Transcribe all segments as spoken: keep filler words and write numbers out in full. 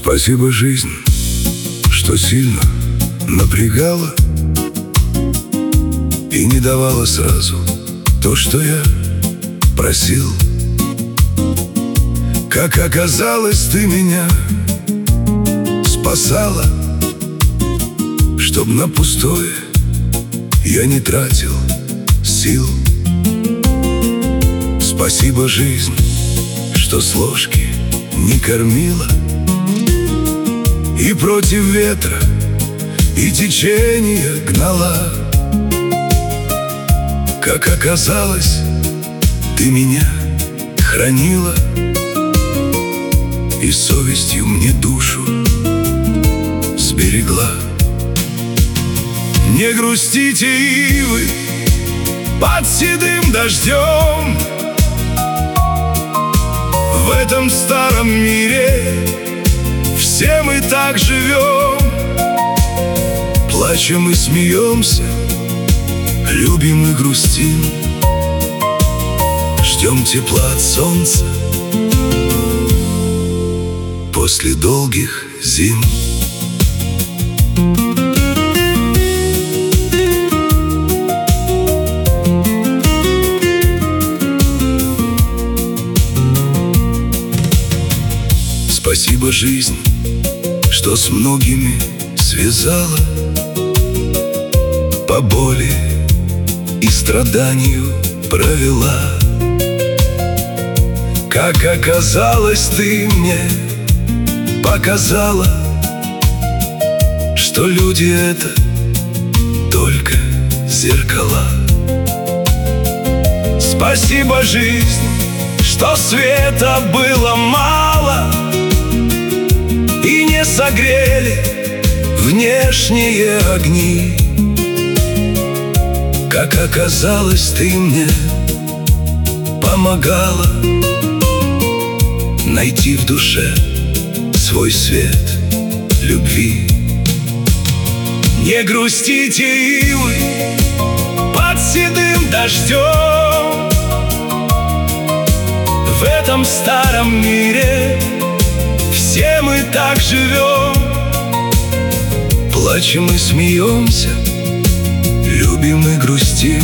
Спасибо, жизнь, что сильно напрягала и не давала сразу то, что я просил. Как оказалось, ты меня спасала, чтоб на пустое я не тратил сил. Спасибо, жизнь, что с ложки не кормила и против ветра и течения гнала. Как оказалось, ты меня хранила и совестью мне душу сберегла. Не грустите, ивы, под седым дождем, в этом старом мире все мы так живем. Плачем и смеемся, любим и грустим, ждем тепла от солнца после долгих зим. Спасибо, жизнь, что с многими связала, по боли и страданию провела. Как оказалось, ты мне показала, что люди — это только зеркала. Спасибо, жизнь, что света было мало и не согрели внешние огни. Как оказалось, ты мне помогала найти в душе свой свет любви. Не грустите, ивы, под седым дождем, в этом старом мире все мы так живем. Плачем и смеемся, любим и грустим,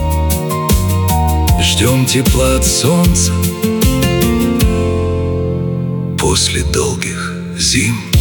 ждем тепла от солнца после долгих зим.